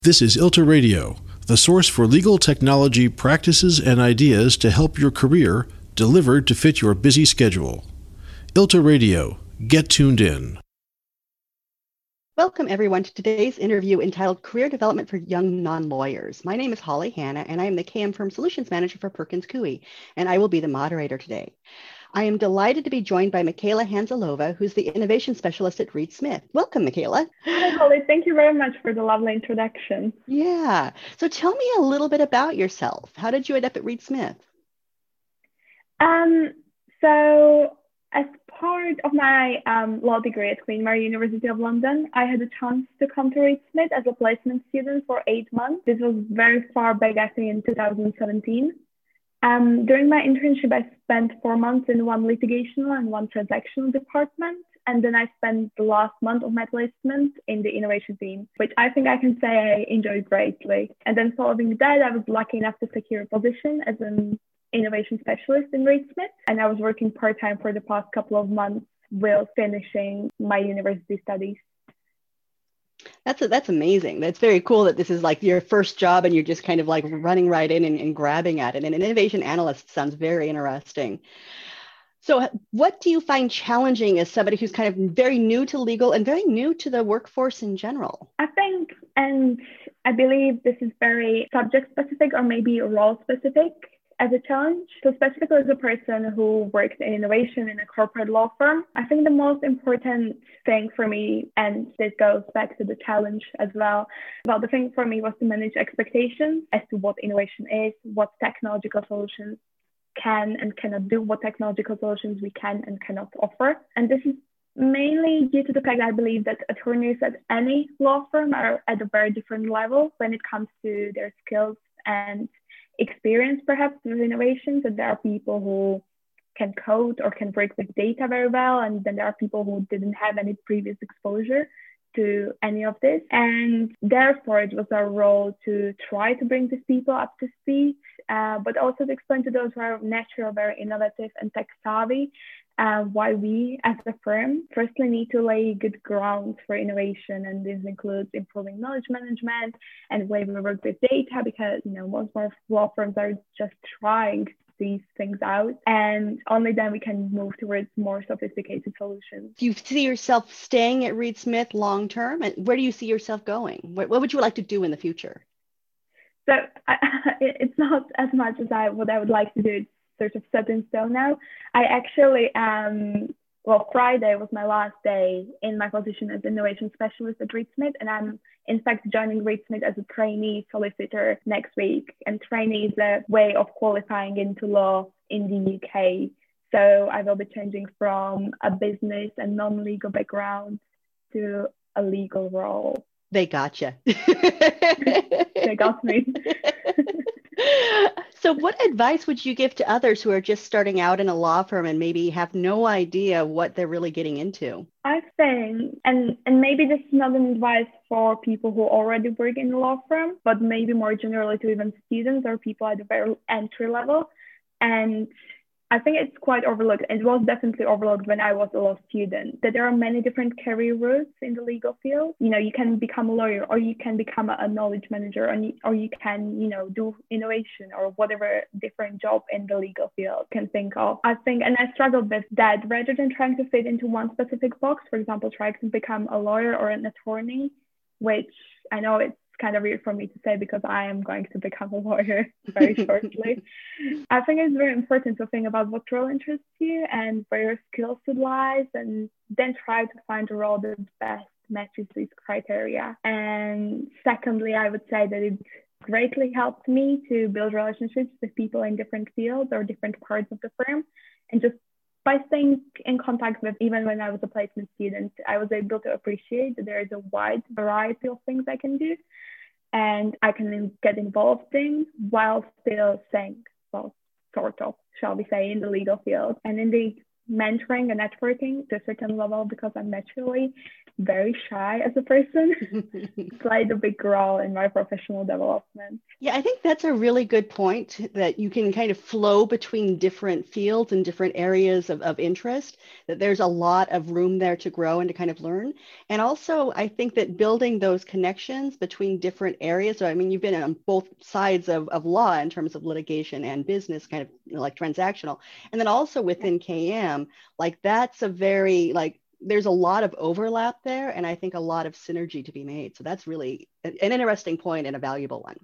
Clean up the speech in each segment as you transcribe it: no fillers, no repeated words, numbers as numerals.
This is ILTA Radio, the source for legal technology practices and ideas to help your career, delivered to fit your busy schedule. ILTA Radio, get tuned in. Welcome, everyone, to today's interview entitled Career Development for Young Non-Lawyers. My name is Holly Hanna, and I am the KM Firm Solutions Manager for Perkins Coie, and I will be the moderator today. I am delighted to be joined by Michaela Hanzelova, who's the Innovation Specialist at Reed Smith. Welcome, Michaela. Hi, Holly. Thank you very much for the lovely introduction. Yeah. So tell me a little bit about yourself. How did you end up at Reed Smith? So as part of my law degree at Queen Mary University of London, I had a chance to come to Reed Smith as a placement student for 8 months. This was very far back, I think, in 2017. During my internship, I spent 4 months in one litigational and one transactional department. And then I spent the last month of my placement in the innovation team, which I think I can say I enjoyed greatly. And then following that, I was lucky enough to secure a position as an innovation specialist in Reed Smith. And I was working part-time for the past couple of months while finishing my university studies. That's amazing. That's very cool that this is like your first job and you're just kind of like running right in and grabbing at it. And an innovation analyst sounds very interesting. So what do you find challenging as somebody who's kind of very new to legal and very new to the workforce in general? I think, and I believe this is very subject specific or maybe role specific as a challenge. So specifically as a person who works in innovation in a corporate law firm, I think the most important thing for me, and this goes back to the challenge as well, the thing for me was to manage expectations as to what innovation is, what technological solutions can and cannot do, what technological solutions we can and cannot offer. And this is mainly due to the fact that I believe that attorneys at any law firm are at a very different level when it comes to their skills and experience perhaps with innovations. And there are people who can code or can work with data very well, and then there are people who didn't have any previous exposure to any of this. And therefore it was our role to try to bring these people up to speed, but also to explain to those who are naturally very innovative and tech savvy why we as a firm firstly need to lay good grounds for innovation. And this includes improving knowledge management and the way we work with data, because most of our law firms are just trying these things out, and only then we can move towards more sophisticated solutions. Do you see yourself staying at Reed Smith long term, and where do you see yourself going? What would you like to do in the future? So it's not as much as what I would like to do. It's sort of set in stone now. I actually Friday was my last day in my position as innovation specialist at Reed Smith, and I'm in fact joining Reed Smith as a trainee solicitor next week. And trainee is a way of qualifying into law in the UK. So I will be changing from a business and non-legal background to a legal role. They gotcha. They got me. So what advice would you give to others who are just starting out in a law firm and maybe have no idea what they're really getting into? I think, and maybe this is not an advice for people who already work in a law firm, but maybe more generally to even students or people at the very entry level. And I think it's quite overlooked. It was definitely overlooked when I was a law student, that there are many different career routes in the legal field. You can become a lawyer, or you can become a knowledge manager, or you can, do innovation or whatever different job in the legal field can think of. I think, and I struggled with that, rather than trying to fit into one specific box, for example, trying to become a lawyer or an attorney, which I know it's kind of weird for me to say because I am going to become a lawyer very shortly. I think it's very important to think about what role interests you and where your skill set lies, and then try to find a role that best matches these criteria. And secondly, I would say that it greatly helped me to build relationships with people in different fields or different parts of the firm. And just by staying in contact with, even when I was a placement student, I was able to appreciate that there is a wide variety of things I can do, and I can get involved in while still staying, sort of, shall we say, in the legal field. And in the mentoring and networking to a certain level, because I'm naturally very shy as a person played a big role in my professional development. Yeah, I think that's a really good point, that you can kind of flow between different fields and different areas of interest, that there's a lot of room there to grow and to kind of learn. And also, I think that building those connections between different areas, so I mean, you've been on both sides of law in terms of litigation and business, kind of, you know, like transactional. And then also within KM, like that's a very, like, there's a lot of overlap there, and I think a lot of synergy to be made. So that's really an interesting point and a valuable one.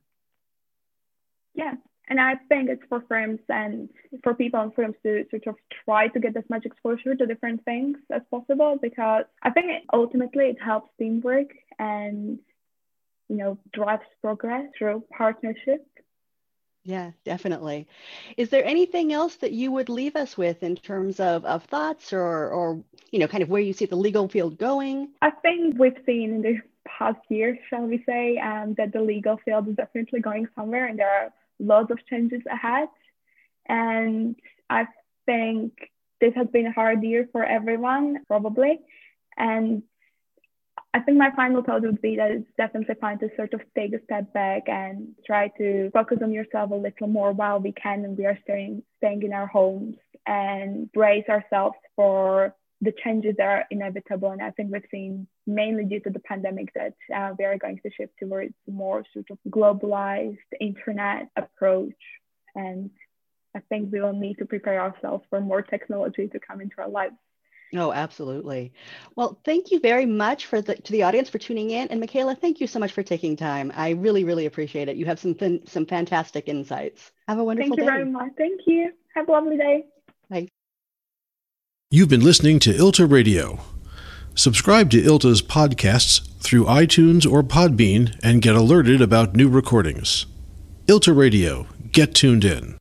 Yeah, and I think it's for firms and for people in firms to sort of try to get as much exposure to different things as possible, because I think ultimately it helps teamwork and, you know, drives progress through partnership. Yeah, definitely. Is there anything else that you would leave us with in terms of thoughts or, you know, kind of where you see the legal field going? I think we've seen in the past year, shall we say, that the legal field is definitely going somewhere, and there are lots of changes ahead. And I think this has been a hard year for everyone, probably. And I think my final thought would be that it's definitely fine to sort of take a step back and try to focus on yourself a little more while we can, and we are staying in our homes, and brace ourselves for the changes that are inevitable. And I think we've seen, mainly due to the pandemic, that we are going to shift towards a more sort of globalized internet approach. And I think we will need to prepare ourselves for more technology to come into our lives. Oh, absolutely. Well, thank you very much to the audience for tuning in. And Michaela, thank you so much for taking time. I really, really appreciate it. You have some fantastic insights. Have a wonderful day. Thank you very much. Thank you. Have a lovely day. Bye. You've been listening to ILTA Radio. Subscribe to ILTA's podcasts through iTunes or Podbean and get alerted about new recordings. ILTA Radio. Get tuned in.